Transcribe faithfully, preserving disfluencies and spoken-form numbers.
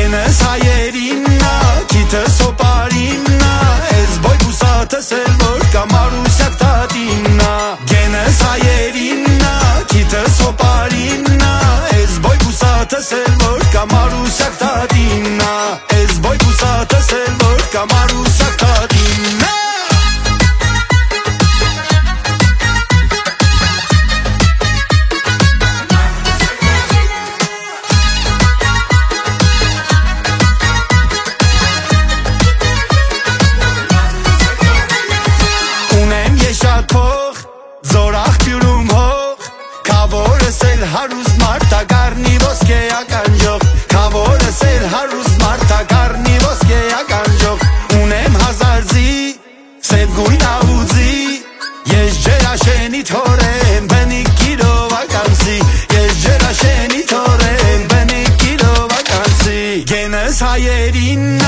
Genես հայերիննա, քիթը սոպարիննա, ես բոյ բուսատս էլ որ կամարուսյակ տատիննա Genես հայերիննա, քիթը սոպարիննա, ես բոյ բուսատս էլ որ կամարուսյակ տատիննա Ես բոյ բուսատս էլ որ կամարուսյակ տատիննա Զորախ պյուրում հող Կավորս էլ հարուստ մարդագարնի ոսկեյա կանջող Կավորս էլ հարուստ մարդագարնի ոսկեյա կանջող Ունեմ հազար զի, սև գույն աուզի Ես ջերաշենի թորեմ, բնիկ կիրովականցի Ես ջերաշենի թորեմ, բնիկ կիրովականցի Genես հայերին